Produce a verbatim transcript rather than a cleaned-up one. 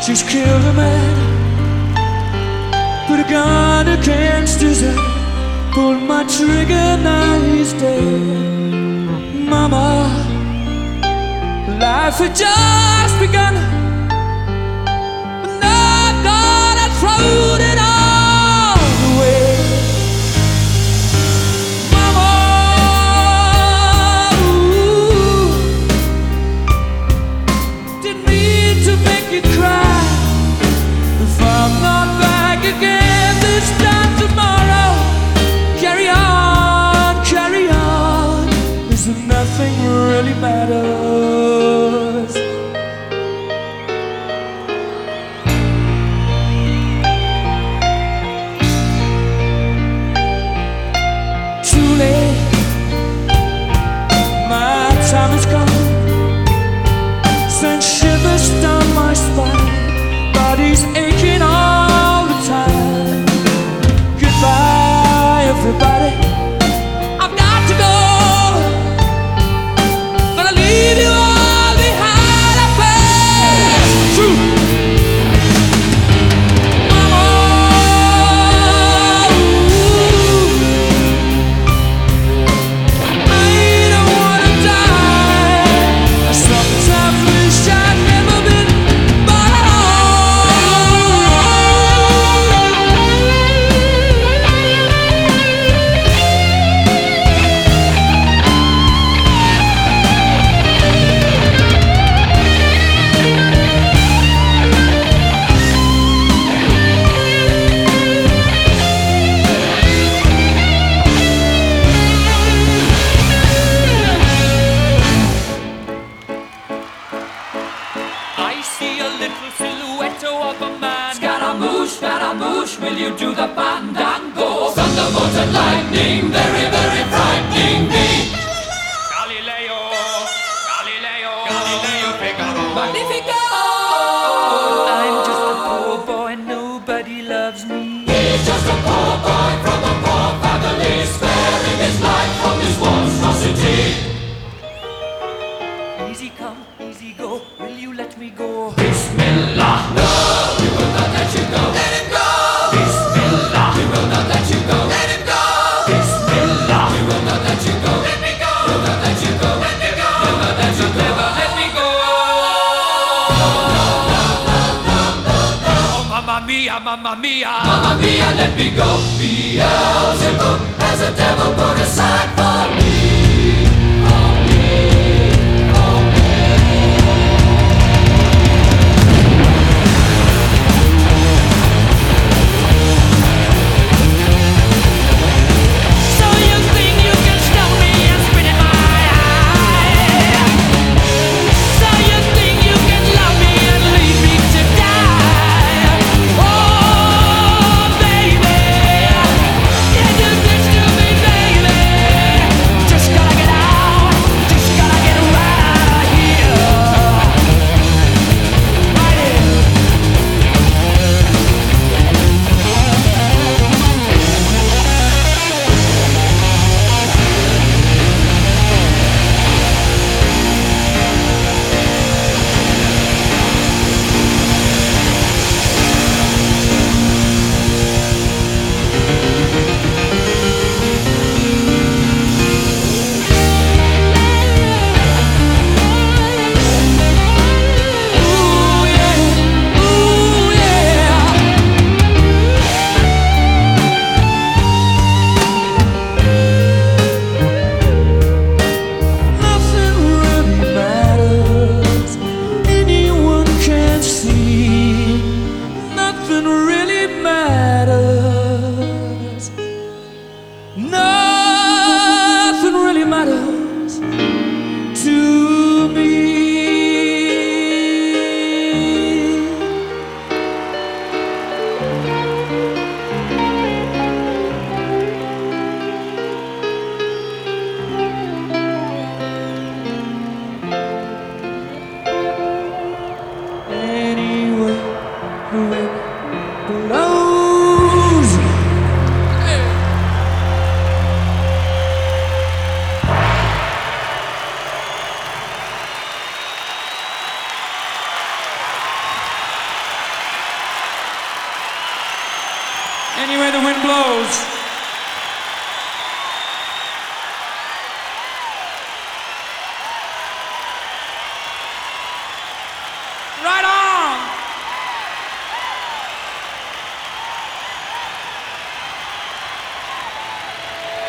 just killed a man, put a gun against his head, pulled my trigger, now he's dead. Mama, life had just begun, but now God had thrown it all away. Mama, ooh, didn't mean to make you cry. If I'm not back again this time tomorrow, carry on, carry on, 'cause nothing really matters. Too late, my time is gone. Send shivers down my spine, body's aching all the time. Goodbye, everybody, I've got to go. Gonna leave you all behind. I pass through. Mama, ooh, I don't wanna die. I sometimes wish I'd never been born at I see a little silhouette of a man. Scaramouche, Scaramouche, will you do the fandango? Thunderbolt and lightning, very, very frightening me. Galileo, Galileo, Galileo Figaro. Magnifico! I'm just a poor boy, nobody loves me. He's just a poor boy from a poor family, sparing his life from this monstrosity. Easy come, easy go, will you let me go? Bismillah, no, we will not let you go. Let him go! Bismillah, we will not let you go. Let him go! Bismillah, we will not let you go. Let me go! We'll not let you go. Let me go! We'll not let you go. Never let me go. Oh, mamma mia, mamma mia, mamma mia, let me go. Beelzebub has a devil put aside for me. For me. For me. So you think you can stop me and spit in my eye? So you think you can love me and leave me to die? Oh, baby, can you do this to me, baby? Anywhere the wind blows.